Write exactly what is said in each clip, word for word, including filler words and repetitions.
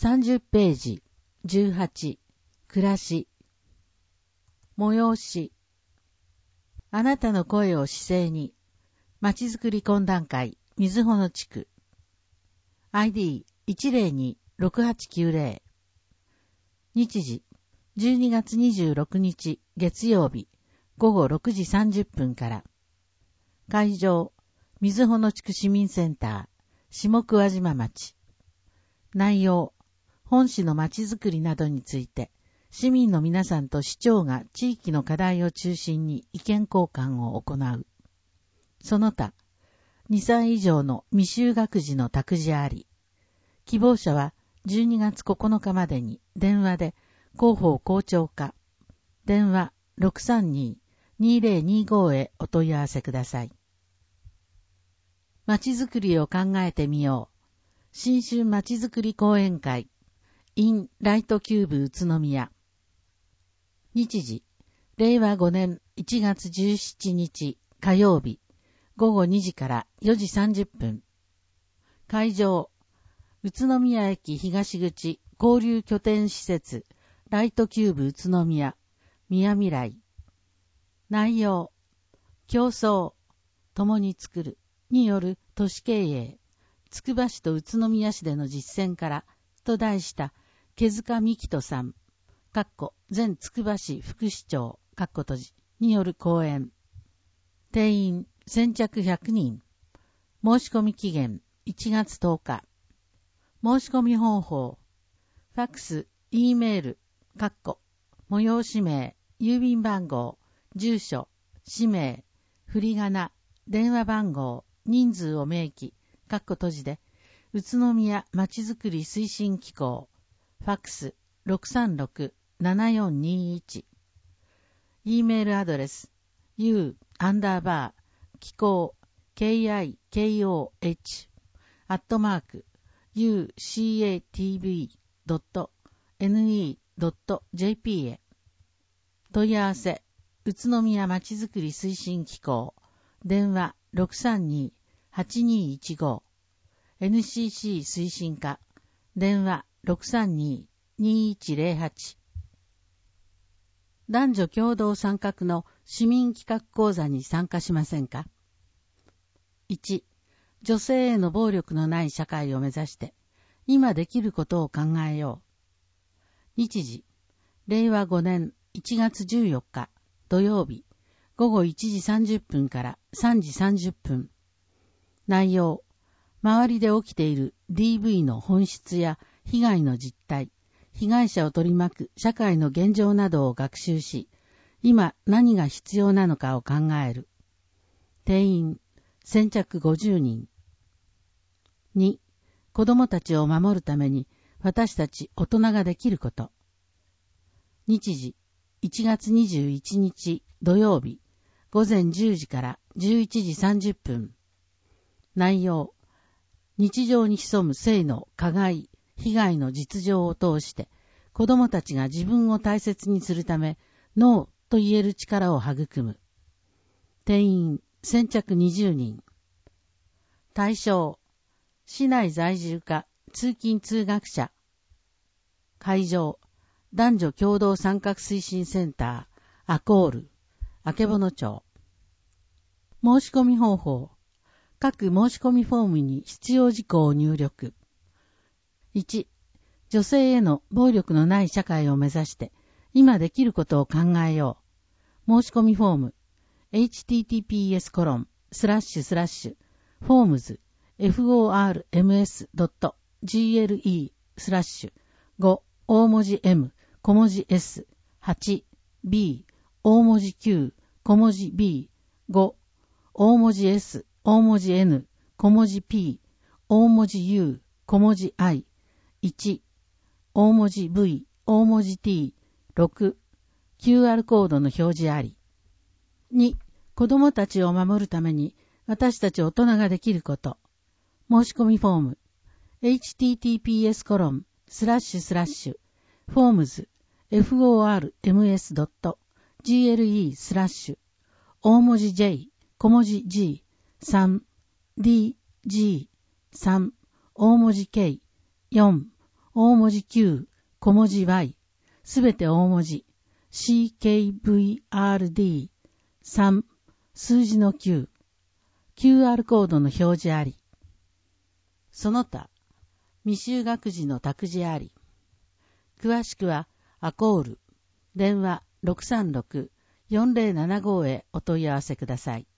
さんじゅっページ、じゅうはち、暮らし。催し。あなたの声を姿勢に。まちづくり懇談会、水穂地区。アイディーいちゼロに ろくはちきゅうゼロ。日時、じゅうにがつにじゅうろくにち月曜日、ごごろくじさんじゅっぷんから。会場、水穂地区市民センター、下桑島町。内容、本市のまちづくりなどについて、市民の皆さんと市長が地域の課題を中心に意見交換を行う。その他、にさい以上の未就学児の託児あり。希望者はじゅうにがつここのかまでに電話で広報校長課、電話 ろくさんに にゼロにご へお問い合わせください。まちづくりを考えてみよう。新春まちづくり講演会 in ライトキューブ宇都宮。日時、れいわごねんいちがつじゅうしちにち火曜日、ごごにじからよじさんじゅっぷん。会場、宇都宮駅東口交流拠点施設ライトキューブ宇都宮、宮未来。内容、競争、共に作るによる都市経営、つくば市と宇都宮市での実践からと題した毛塚美希人さん、かっこ前つくば市副市長、かっこ閉じによる講演。定員先着ひゃくにん。申し込み期限いちがつとおか。申し込み方法。ファックス、E メール、かっこ催し名、郵便番号、住所、氏名、振り仮名、電話番号、人数を明記、かっこ閉じで、宇都宮まちづくり推進機構、ファックス ろくさんろく ななよんにいち。E メールアドレス、u アンダーバー、機構、kikoh、アットマーク、ucatv.ne.jp へ。問い合わせ、宇都宮まちづくり推進機構、電話 ろくさんに はちにいちご。エヌシーシー 推進課、電話 ろくさんに にいちゼロはち。男女共同参画の市民企画講座に参加しませんか？いち、女性への暴力のない社会を目指して、今できることを考えよう。日時、れいわごねんいちがつじゅうよっか土曜日、ごごいちじさんじゅっぷんからさんじさんじゅっぷん。内容、周りで起きている ディーブイ の本質や被害の実態、被害者を取り巻く社会の現状などを学習し、今何が必要なのかを考える。定員、先着ごじゅうにん。に、子供たちを守るために私たち大人ができること。日時、いちがつにじゅういちにち土曜日、ごぜんじゅうじからじゅういちじさんじゅっぷん。内容、日常に潜む性の加害、被害の実情を通して、子供たちが自分を大切にするため、ノーと言える力を育む。定員、先着にじゅうにん。対象、市内在住か通勤通学者。会場、男女共同参画推進センター、アコール、あけぼの町。申し込み方法。各申し込みフォームに必要事項を入力。いち、女性への暴力のない社会を目指して、今できることを考えよう。申し込みフォーム、エイチティーティーピーエスコロンスラッシュスラッシュフォームズ フォームズ ドット ジーエルイー スラッシュご大文字 M 小文字 S はち B 大文字 Q 小文字 B ご大文字 S大文字 N 小文字 P 大文字 U 小文字 I いち大文字 V 大文字 T ろく キューアール コードの表示あり。に子供たちを守るために私たち大人ができること。申し込みフォーム エイチティーティーピーエスコロンスラッシュスラッシュフォームズ フォームズ ドット ジーエルイー スラッシュ大文字 J 小文字 G さん ディージー さん大文字 K よん大文字 Q、小文字 Y、すべて大文字、シーケーブイアールディーさん、数字の Q、キューアール コードの表示あり。その他、未就学児の託児あり。詳しくは、アコール、電話 ろくさんろくよんぜろななご へお問い合わせください。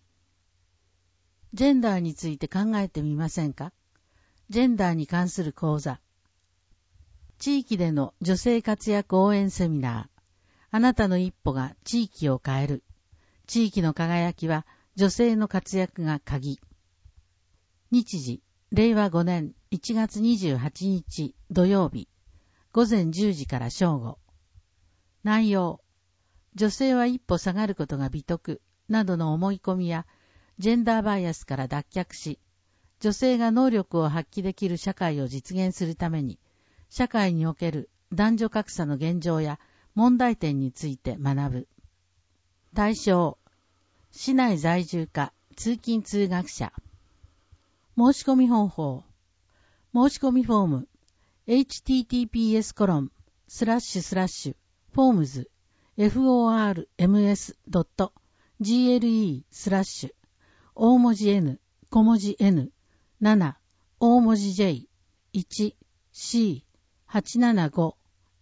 ジェンダーについて考えてみませんか？ジェンダーに関する講座。地域での女性活躍応援セミナー。あなたの一歩が地域を変える。地域の輝きは女性の活躍が鍵。日時、れいわごねんいちがつにじゅうはちにち土曜日、ごぜんじゅうじから正午。内容、女性は一歩下がることが美徳などの思い込みやジェンダーバイアスから脱却し、女性が能力を発揮できる社会を実現するために、社会における男女格差の現状や問題点について学ぶ。対象、市内在住か通勤通学者。申し込み方法。申し込みフォーム。エイチティーティーピーエスコロンスラッシュスラッシュフォームズ フォームズ ドット ジーエルイー スラッシュ大文字 N 小文字 N なな大文字 J いち シー はちななご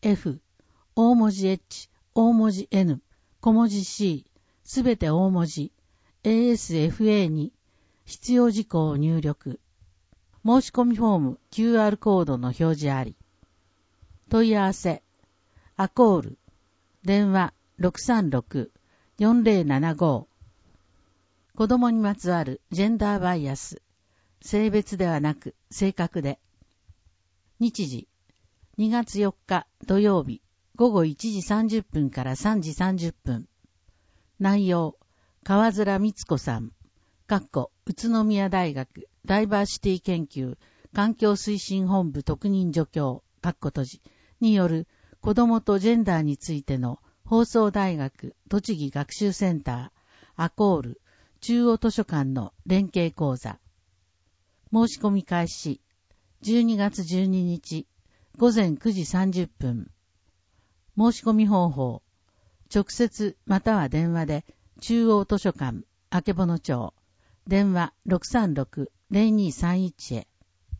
F 大文字 H 大文字 N 小文字 C すべて大文字 エーエスエフエー に必要事項を入力。申し込みフォーム キューアール コードの表示あり。問い合わせ。アコール。電話 ろくさんろくよんぜろななご。子供にまつわるジェンダーバイアス。性別ではなく性格で。日時。にがつよっか土曜日ごごいちじさんじゅっぷんからさんじさんじゅっぷん。内容。川面光子さん。かっこ宇都宮大学ダイバーシティ研究環境推進本部特任助教かっこ閉じによる子どもとジェンダーについての放送大学栃木学習センターアコール中央図書館の連携講座。申し込み開始じゅうにがつじゅうににちごぜんくじさんじゅっぷん。申し込み方法。直接または電話で中央図書館あけぼの町電話 ろくさんろくぜろにさんいち へ。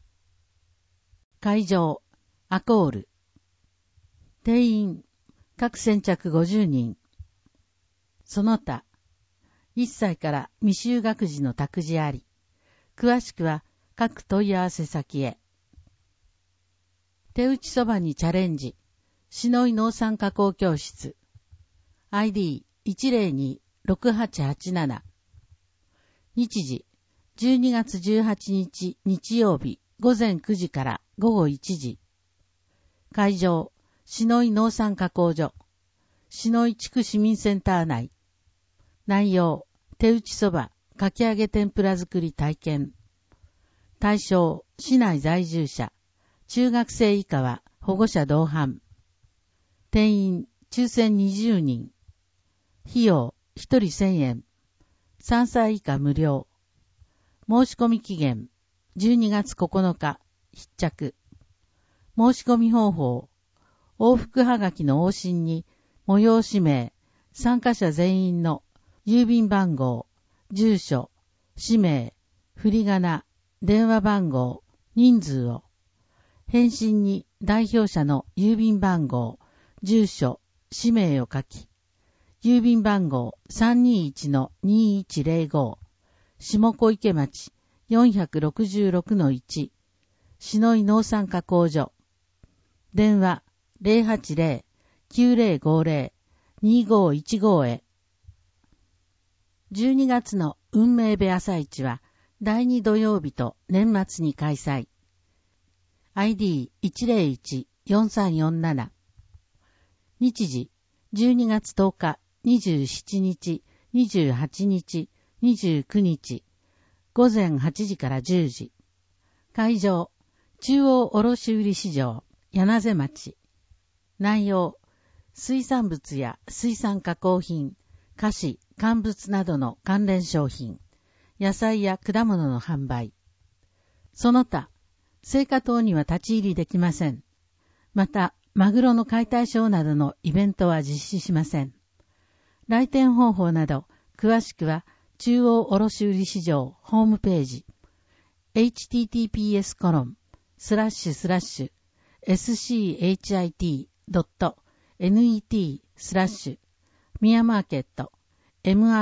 会場アコール。定員各先着ごじゅうにん。その他いっさいから未就学児の託児あり。詳しくは各問い合わせ先へ。手打ちそばにチャレンジ。篠井農産加工教室。アイディーいちぜろにろくはちはちなな。日時じゅうにがつじゅうはちにち日曜日ごぜんくじからごごいちじ。会場篠井農産加工所篠井地区市民センター内。内容手打ちそばかき揚げ天ぷら作り体験。対象市内在住者中学生以下は保護者同伴。定員抽選にじゅうにん。費用ひとりせんえん。さんさい以下無料。申し込み期限じゅうにがつここのか必着。申し込み方法。往復はがきの往診に催し名、参加者全員の郵便番号、住所、氏名、振り仮名、電話番号、人数を。返信に代表者の郵便番号、住所、氏名を書き、郵便番号 さんにいちのにいちぜろご 下小池町 よんろくろくのいち 篠井農産加工所。電話 ゼロはちゼロ きゅうゼロごゼロ にごいちご へ。じゅうにがつの運命部朝市はだいに土曜日と年末に開催。アイディーいちゼロいちよんさんよんなな。日時じゅうにがつとおかにじゅうしちにち、にじゅうはちにち、にじゅうくにち、ごぜんはちじからじゅうじ。会場、中央卸売市場、柳瀬町。内容、水産物や水産加工品、菓子、乾物などの関連商品、野菜や果物の販売。その他、青果棟には立ち入りできません。 また、マグロの解体ショーなどのイベントは実施しません。来店方法など、詳しくは、中央卸売市場ホームページ、エイチティーティーピーエスコロンスラッシュスラッシュエスシーエイチアイティードットネットスラッシュミヤマーケット ミ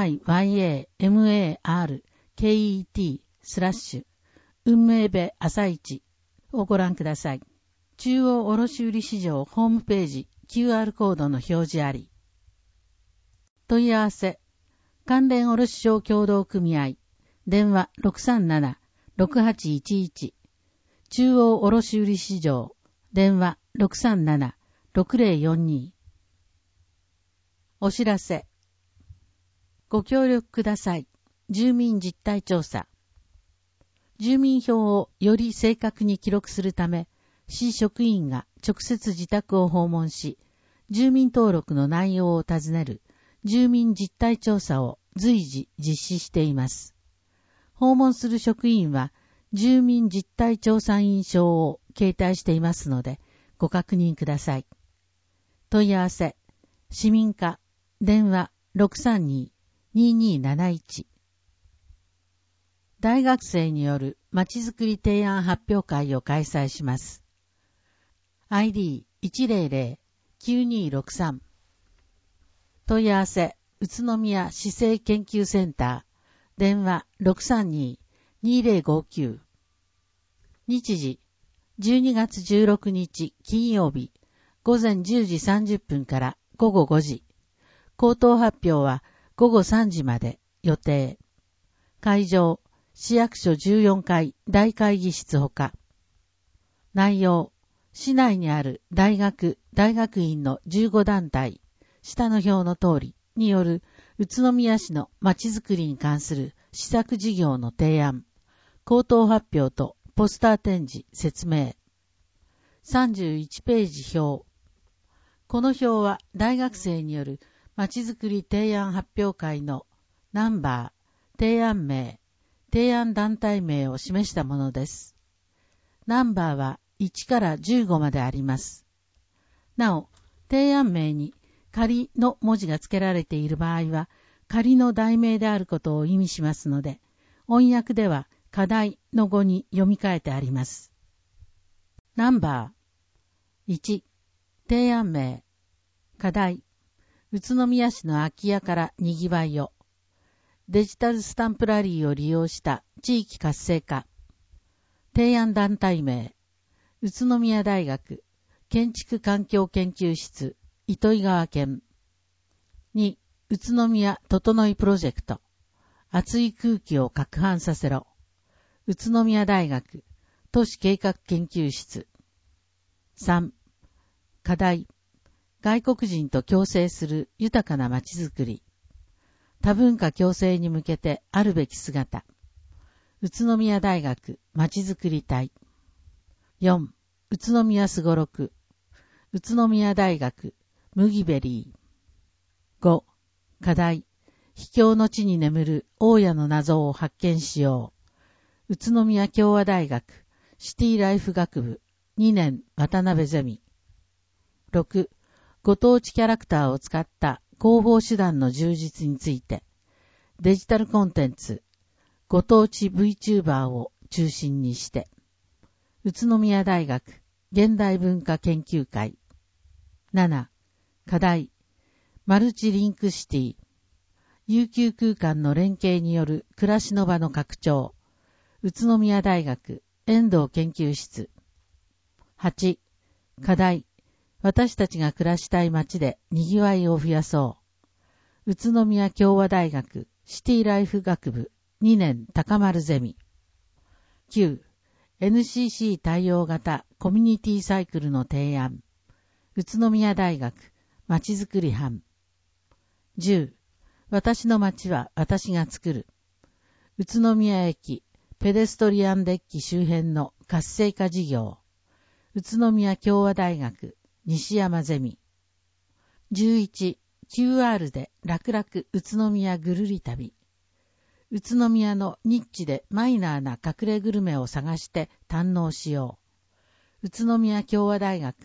ヤマースラッシュ運命部朝市をご覧ください。中央卸売市場ホームページ キューアール コードの表示あり。問い合わせ関連卸商協同組合電話 ろくさんなな ろくはちいちいち 中央卸売市場電話 ろくさんなな ろくぜろよんに お知らせご協力ください。住民実態調査住民票をより正確に記録するため市職員が直接自宅を訪問し住民登録の内容を尋ねる住民実態調査を随時実施しています。訪問する職員は住民実態調査員証を携帯していますのでご確認ください。問い合わせ市民課電話 ろくさんに にーにーなないち 大学生によるまちづくり提案発表会を開催します。アイディーいちぜろぜろ きゅうにーろくさん 問い合わせ宇都宮市政研究センター電話 ろくさんに にーぜろごきゅう 日時じゅうにがつじゅうろくにち金曜日午前じゅうじさんじゅっぷんから午後ごじ口頭発表は午後さんじまで予定会場市役所じゅうよんかい大会議室ほか内容市内にある大学大学院のじゅうごだんたい下の表の通りによる宇都宮市のまちづくりに関する施策事業の提案口頭発表とポスター展示説明さんじゅういちページ表この表は大学生によるまちづくり提案発表会のナンバー提案名提案団体名を示したものです。ナンバーはいちからじゅうごまであります。なお、提案名に仮の文字が付けられている場合は、仮の題名であることを意味しますので、音訳では課題の語に読み替えてあります。ナンバーいち、提案名課題宇都宮市の空き家からにぎわいをデジタルスタンプラリーを利用した地域活性化提案団体名宇都宮大学建築環境研究室糸魚川県に宇都宮整いプロジェクト熱い空気を攪拌させろ宇都宮大学都市計画研究室さん課題外国人と共生する豊かなまちづくり多文化共生に向けてあるべき姿宇都宮大学まちづくり隊よん宇都宮すごろく宇都宮大学麦ベリーご課題秘境の地に眠る大家の謎を発見しよう宇都宮共和大学シティライフ学部にねん渡辺ゼミろくご当地キャラクターを使った広報手段の充実についてデジタルコンテンツご当地 VTuber を中心にして宇都宮大学現代文化研究会なな課題マルチリンクシティ悠久空間の連携による暮らしの場の拡張宇都宮大学遠藤研究室はち課題私たちが暮らしたい街でにぎわいを増やそう宇都宮共和大学シティライフ学部にねん高丸ゼミきゅう エヌシーシー 対応型コミュニティサイクルの提案宇都宮大学まちづくり班じゅう私の街は私が作る宇都宮駅ペデストリアンデッキ周辺の活性化事業宇都宮共和大学西山ゼミじゅういち キューアール で楽々宇都宮ぐるり旅宇都宮のニッチでマイナーな隠れグルメを探して堪能しよう宇都宮共和大学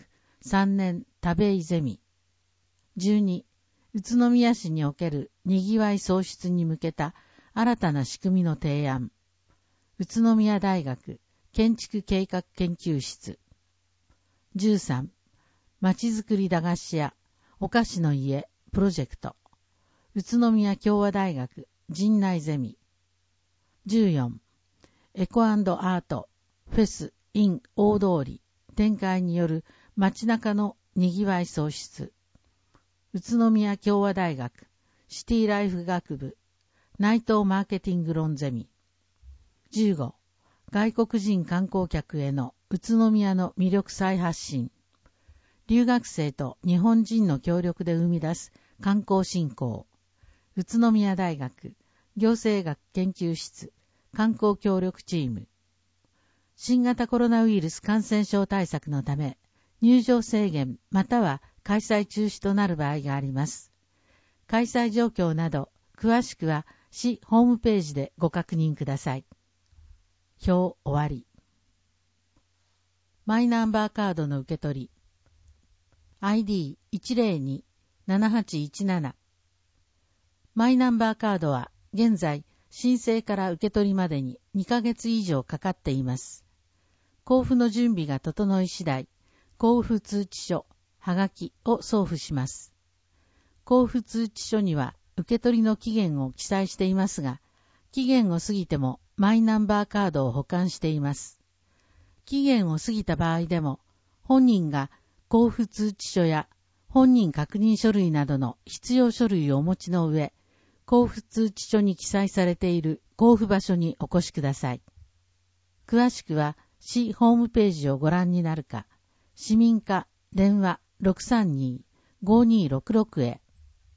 さんねん田部井ゼミ。じゅうに、宇都宮市におけるにぎわい創出に向けた新たな仕組みの提案。宇都宮大学建築計画研究室。じゅうさん、まちづくり駄菓子屋お菓子の家プロジェクト。宇都宮共和大学陣内ゼミ。じゅうよん、エコ&アートフェス in 大通り展開による街中のにぎわい創出。宇都宮共和大学シティライフ学部内藤マーケティング論ゼミ。じゅうご、外国人観光客への宇都宮の魅力再発信。留学生と日本人の協力で生み出す観光振興。宇都宮大学行政学研究室観光協力チーム。新型コロナウイルス感染症対策のため、入場制限または開催中止となる場合があります。開催状況など、詳しくは市ホームページでご確認ください。表終わり。マイナンバーカードの受け取り。アイディーいちゼロに ななはちいちなな。マイナンバーカードは現在申請から受け取りまでににかげつ以上かかっています。交付の準備が整い次第、交付通知書、はがきを送付します。交付通知書には受け取りの期限を記載していますが、期限を過ぎてもマイナンバーカードを保管しています。期限を過ぎた場合でも、本人が交付通知書や本人確認書類などの必要書類をお持ちの上、交付通知書に記載されている交付場所にお越しください。詳しくは市ホームページをご覧になるか、市民課電話 ろくさんに ごにろくろく へ。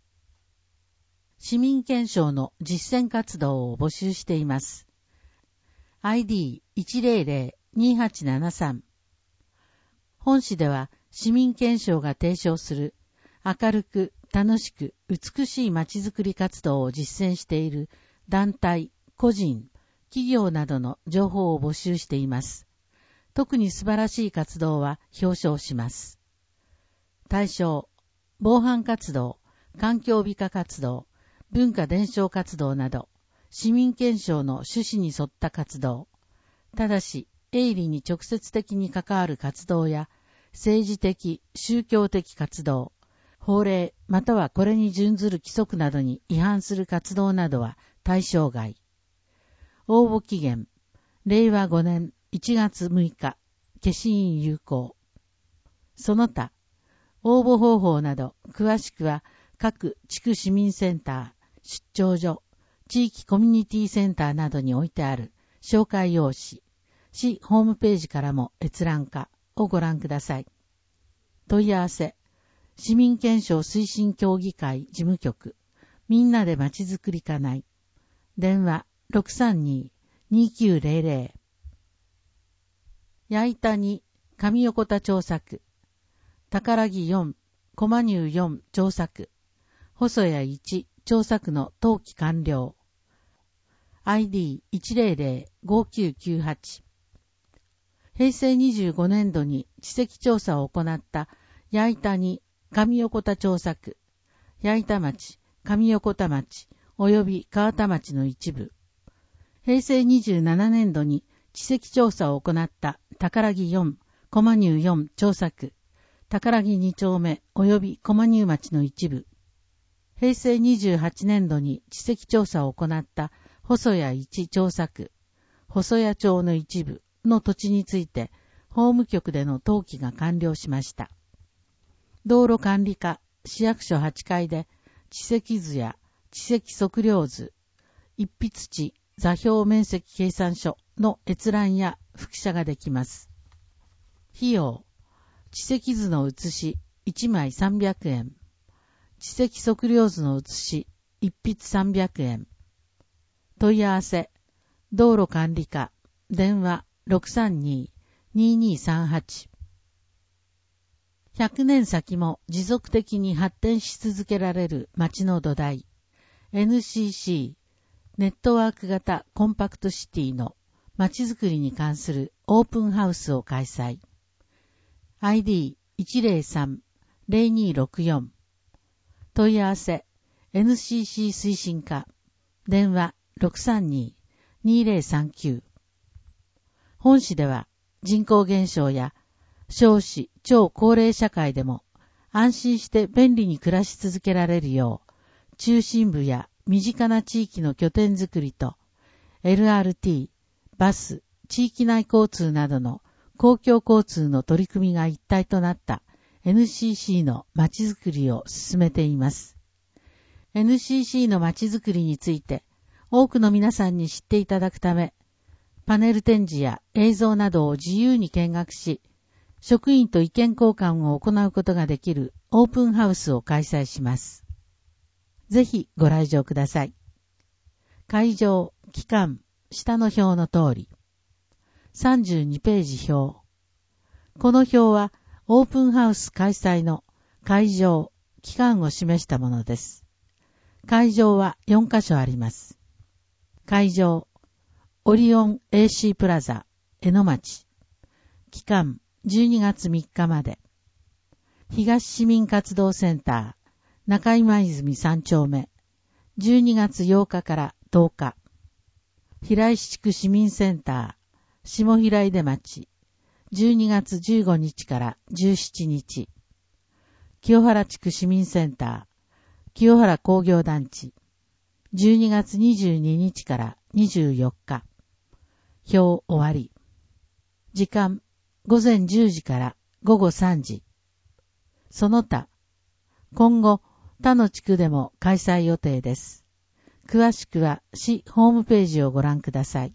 市民検証の実践活動を募集しています。アイディーいちゼロゼロ にはちななさん。本市では市民検証が提唱する明るく楽しく美しいまちづくり活動を実践している団体、個人、企業などの情報を募集しています。特に素晴らしい活動は表彰します。対象、防犯活動、環境美化活動、文化伝承活動など、市民検証の趣旨に沿った活動。ただし、営利に直接的に関わる活動や、政治的、宗教的活動、法令またはこれに準ずる規則などに違反する活動などは対象外。応募期限、れいわごねんいちがつむいか、消印有効。その他、応募方法など詳しくは各地区市民センター、出張所、地域コミュニティセンターなどに置いてある紹介用紙、市ホームページからも閲覧可をご覧ください。問い合わせ、市民検証推進協議会事務局、みんなでまちづくり課内。電話 ろくさんに にきゅうゼロゼロ。矢板に上横田調作。宝木よん、駒入よん調作。細谷いち調作の登記完了。アイディーいちゼロゼロ ごきゅうきゅうはち。平成にじゅうごねんどに地籍調査を行った矢板に上横田調作、矢板町、上横田町、及び川田町の一部。平成にじゅうななねんどに地籍調査を行った宝木よん、駒入よん調作、宝木に丁目及び駒入町の一部。平成にじゅうはちねんどに地籍調査を行った細谷いち調作、細谷町の一部の土地について、法務局での登記が完了しました。道路管理課、市役所はちかいで、地籍図や地籍測量図、一筆地、座標面積計算書の閲覧や複写ができます。費用、地籍図の写しいちまいさんびゃくえん、地籍測量図の写し一筆さんびゃくえん。問い合わせ、道路管理課、電話 ろくさんに ににさんはち。ひゃくねん先も持続的に発展し続けられる街の土台、エヌシーシー、ネットワーク型コンパクトシティの街づくりに関するオープンハウスを開催。アイディーいちゼロさん ゼロにろくよん。問い合わせ エヌシーシー 推進課電話 ろくさんに にゼロさんきゅう。本市では人口減少や少子超高齢社会でも安心して便利に暮らし続けられるよう、中心部や身近な地域の拠点づくりと エルアールティー、バス、地域内交通などの公共交通の取り組みが一体となった エヌシーシー のまちづくりを進めています。エヌシーシー のまちづくりについて多くの皆さんに知っていただくため、パネル展示や映像などを自由に見学し、職員と意見交換を行うことができるオープンハウスを開催します。ぜひご来場ください。会場、期間、下の表の通り。さんじゅうにページ表。この表はオープンハウス開催の会場、期間を示したものです。会場はよんカ所あります。会場、オリオン エーシー プラザ、江ノ町。期間、じゅうにがつみっかまで。東市民活動センター、中今泉さん丁目。じゅうにがつようかからとおか。平石地区市民センター、下平出町。じゅうにがつじゅうごにちからじゅうしちにち。清原地区市民センター、清原工業団地。じゅうにがつにじゅうににちからにじゅうよっか。表終わり。時間、ごぜんじゅうじからごごさんじ。その他、今後、他の地区でも開催予定です。詳しくは市ホームページをご覧ください。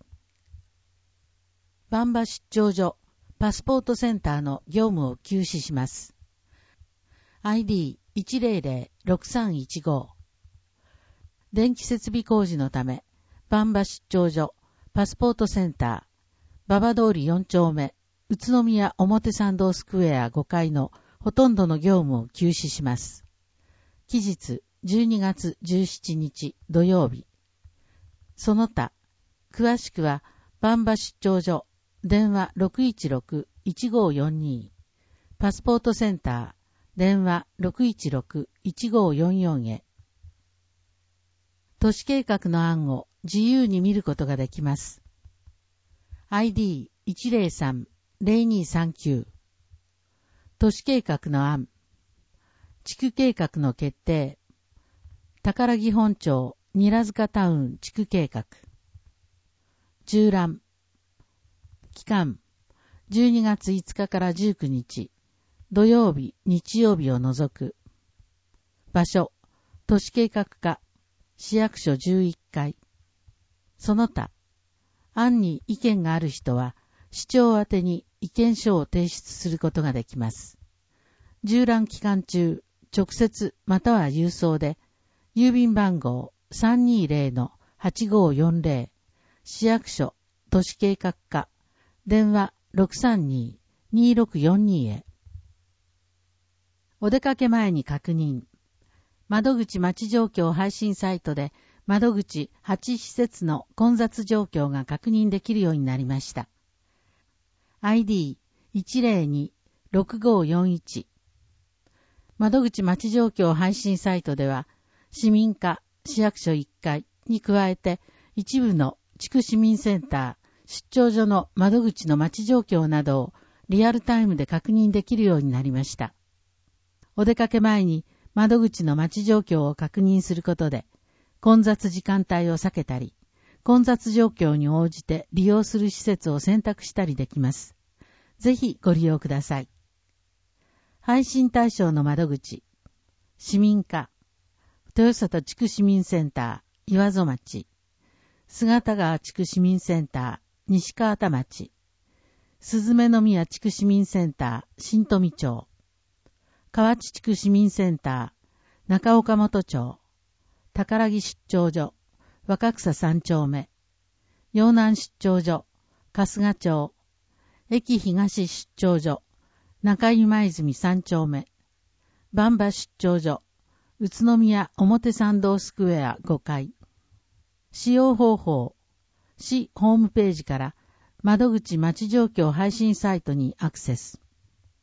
バンバ出張所、パスポートセンターの業務を休止します。アイディーいちゼロゼロ ろくさんいちご。電気設備工事のため、バンバ出張所、パスポートセンター、馬場通りよん丁目、宇都宮表参道スクエアごかいのほとんどの業務を休止します。期日じゅうにがつじゅうしちにち土曜日。その他、詳しくはバンバ出張所、電話 ろくいちろく いちごよんに、パスポートセンター、電話 ろくいちろく いちごよんよん へ。都市計画の案を自由に見ることができます。アイディーいちゼロさん ゼロにさんきゅう。都市計画の案。地区計画の決定。宝木本町韮塚タウン地区計画。中覧。期間。じゅうにがついつかからじゅうくにち。土曜日、日曜日を除く。場所。都市計画課。市役所じゅういっかい。その他。案に意見がある人は、市長宛てに意見書を提出することができます。縦覧期間中、直接または郵送で、郵便番号 さんにゼロのはちごよんゼロ、市役所、都市計画課、電話 ろくさんに にろくよんに へ。お出かけ前に確認。窓口町状況配信サイトで、窓口はち施設の混雑状況が確認できるようになりました。アイディーいちゼロに ろくごよんいち。窓口町状況配信サイトでは、市民課、市役所いっかいに加えて、一部の地区市民センター、出張所の窓口の町状況などをリアルタイムで確認できるようになりました。お出かけ前に窓口の町状況を確認することで、混雑時間帯を避けたり、混雑状況に応じて利用する施設を選択したりできます。ぜひご利用ください。配信対象の窓口、市民課、豊里地区市民センター、岩戸町、姿川地区市民センター、西川田町、鈴目宮地区市民センター、新富町、河内地区市民センター、中岡本町、宝木出張所、若草三丁目、陽南出張所、春日町、駅東出張所、中今泉三丁目、バンバ出張所、宇都宮表参道スクエアごかい。使用方法、市ホームページから窓口町状況配信サイトにアクセス。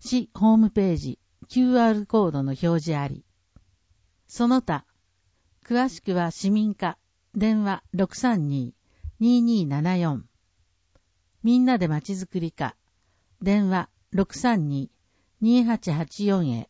市ホームページ キューアール コードの表示あり。その他、詳しくは市民課、電話 ろくさんに にーにーななよん。みんなでまちづくり課、電話 ろくさんに にーはちはちよん へ。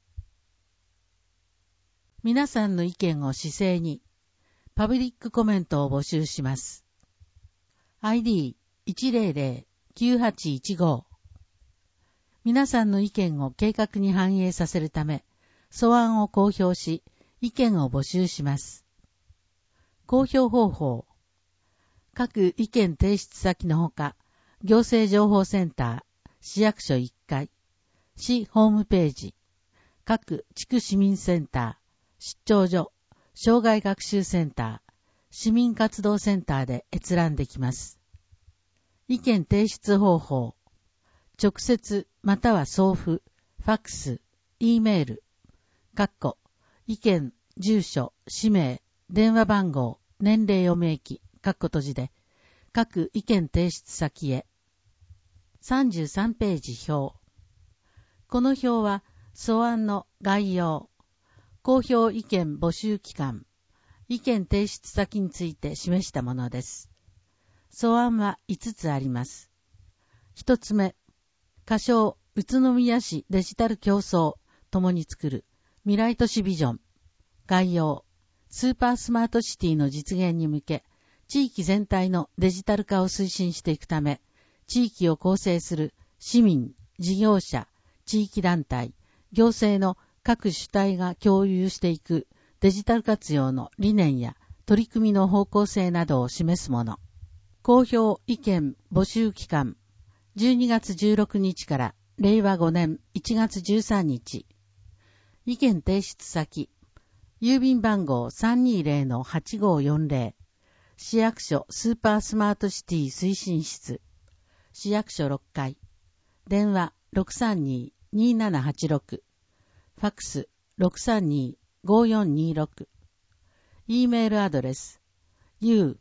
皆さんの意見を姿勢に、パブリックコメントを募集します。アイディーいちまるまるきゅうはちいちご。皆さんの意見を計画に反映させるため、素案を公表し、意見を募集します。公表方法。各意見提出先のほか、行政情報センター、市役所いっかい、市ホームページ、各地区市民センター、出張所、障害学習センター、市民活動センターで閲覧できます。意見提出方法。直接または送付、ファックス、Eメール、括弧、意見、住所、氏名、電話番号、年齢を明記、括弧閉じで、各意見提出先へ。さんじゅうさんページ表。この表は、素案の概要、公表意見募集期間、意見提出先について示したものです。素案はいつつあります。ひとつめ、仮称、宇都宮市デジタル競争、共に作る、未来都市ビジョン。概要、スーパースマートシティの実現に向け、地域全体のデジタル化を推進していくため、地域を構成する市民、事業者、地域団体、行政の各主体が共有していくデジタル活用の理念や取り組みの方向性などを示すもの。公表意見募集期間、じゅうにがつじゅうろくにちかられいわごねんいちがつじゅうさんにち。意見提出先、郵便番号 さんにーぜろのはちごーよんぜろ、市役所スーパースマートシティ推進室、市役所ろっかい、電話 ろくさんに にーななはちろく、ファックス ろくさんに ごーよんにーろく、E メールアドレス u-smart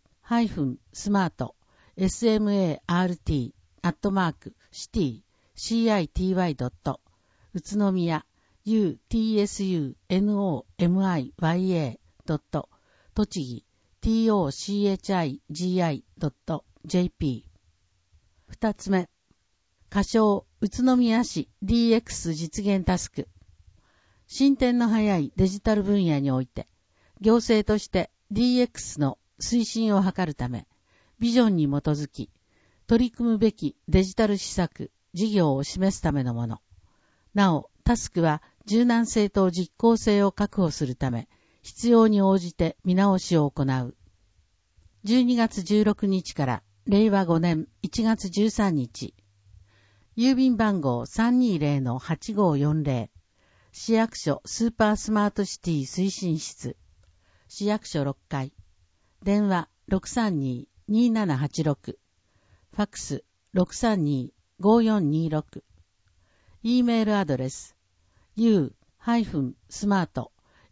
smart アットマークシティ シーアイティーワイ ドット宇都宮 ユーティーエスユーエヌオーエムアイワイエー ドット栃木 ティーオーシーエイチアイジーアイ ドットジェーピー。二つ目、仮称宇都宮市 ディーエックス 実現タスク。進展の早いデジタル分野において、行政として ディーエックス の推進を図るため、ビジョンに基づき、取り組むべきデジタル施策、事業を示すためのもの。なお、タスクは柔軟性と実効性を確保するため、必要に応じて見直しを行う。じゅうにがつじゅうろくにちかられいわごねんいちがつじゅうさんにち。郵便番号 さんにーぜろのはちごーよんぜろ、市役所スーパースマートシティ推進室、市役所ろっかい、電話 ろくさんに にーななはちろく、ファックス ろくさんに ごーよんにーろく、E メールアドレス u-smart smart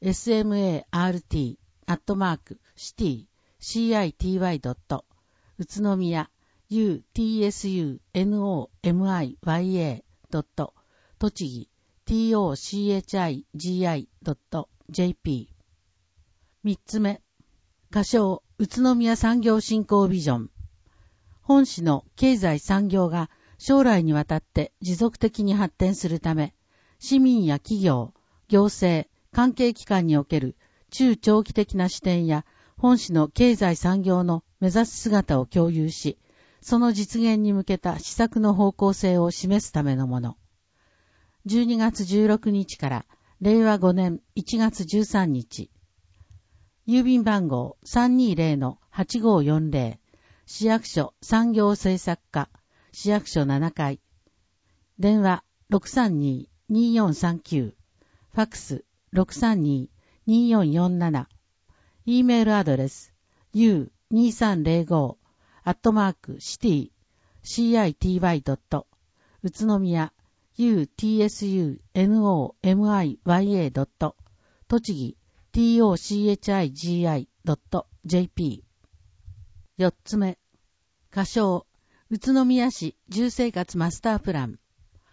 アットマークシティ シーアイティーワイ ドット宇都宮 ユーティーエスユーエヌオーエムアイワイエー ドット栃木 ティーオーシーエイチアイジーアイ ドットジェーピー。三つ目、仮称宇都宮産業振興ビジョン。本市の経済産業が将来にわたって持続的に発展するため、市民や企業、行政、関係機関における中長期的な視点や本市の経済産業の目指す姿を共有し、その実現に向けた施策の方向性を示すためのもの。じゅうにがつじゅうろくにちかられいわごねんいちがつじゅうさんにち。郵便番号 さんにーぜろのはちごーよんぜろ、市役所産業政策課、市役所ななかい、電話 ろくさんに にーよんさんきゅう、ファックス ろくさんに にーよんよんなな、E メールアドレス ユーにーさんぜろご アットマークシティ シーアイティーワイ ドット宇都宮 ユーティーエスユーエヌオーエムアイワイエー ドット栃木 ティーオーシーエイチアイジーアイ ドットジェーピー。四つ目、仮称宇都宮市住生活マスタープラン。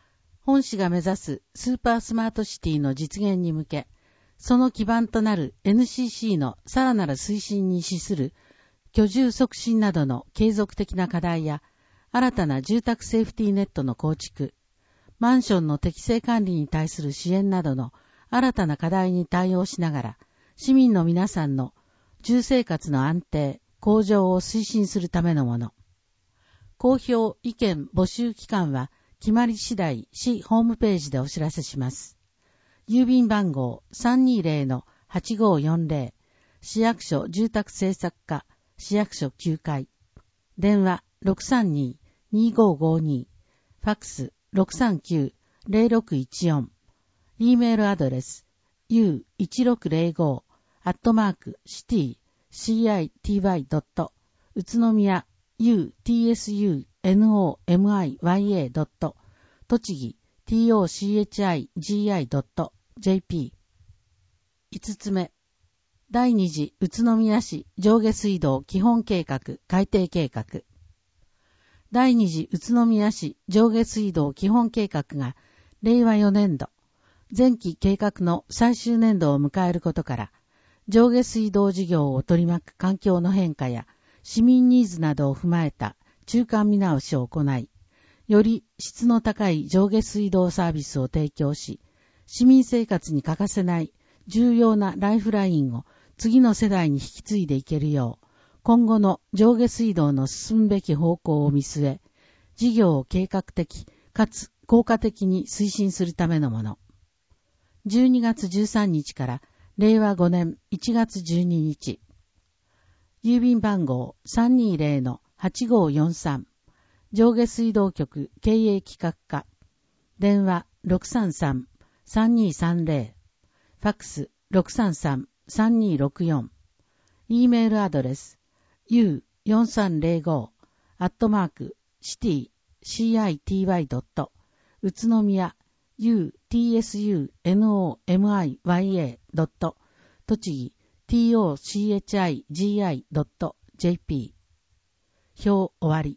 本市が目指すスーパースマートシティの実現に向け、その基盤となる エヌシーシー のさらなる推進に資する居住促進などの継続的な課題や、新たな住宅セーフティーネットの構築、マンションの適正管理に対する支援などの新たな課題に対応しながら、市民の皆さんの住生活の安定、向上を推進するためのもの。公表意見募集期間は決まり次第市ホームページでお知らせします。郵便番号 さんにーぜろのはちごーよんぜろ 市役所住宅政策課市役所きゅうかい、電話 ろくさんにーにーごーごーにー、ファックス ろくさんきゅうぜろろくいちよん、E メールアドレス ユーいちろくぜろご アットマークシティ シーアイティーワイ ドット 宇都宮 ユーティーエスユーエヌオーエムアイワイエー ドット 栃木 ティーオーシーエイチアイジーアイ ドット ジェーピー。いつつめ、第二次宇都宮市上下水道基本計画改定計画。第二次宇都宮市上下水道基本計画がれいわよねんど、前期計画の最終年度を迎えることから、上下水道事業を取り巻く環境の変化や市民ニーズなどを踏まえた中間見直しを行い、より質の高い上下水道サービスを提供し、市民生活に欠かせない重要なライフラインを次の世代に引き継いでいけるよう、今後の上下水道の進むべき方向を見据え、事業を計画的かつ効果的に推進するためのもの。じゅうにがつじゅうさんにちかられいわごねんいちがつじゅうににち。郵便番号 さんにーぜろのはちごーよんさん、上下水道局経営企画課、電話 ろくさんさんさんにーさんぜろ、ファックス ろくさんさんさんにーろくよん、E メールアドレス ユーよんさんぜろご アットマークシティ シーアイティーワイ ドット 宇都宮 ユーティーエスユーエヌオーエムアイワイエー ドット 栃木 ティーオーシーエイチアイジーアイ ドット ジェーピー。表終わり。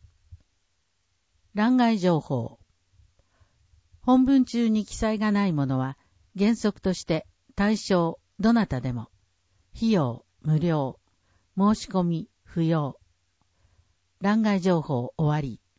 欄外情報。本文中に記載がないものは原則として対象どなたでも、費用無料、申し込み不要。欄外情報終わり。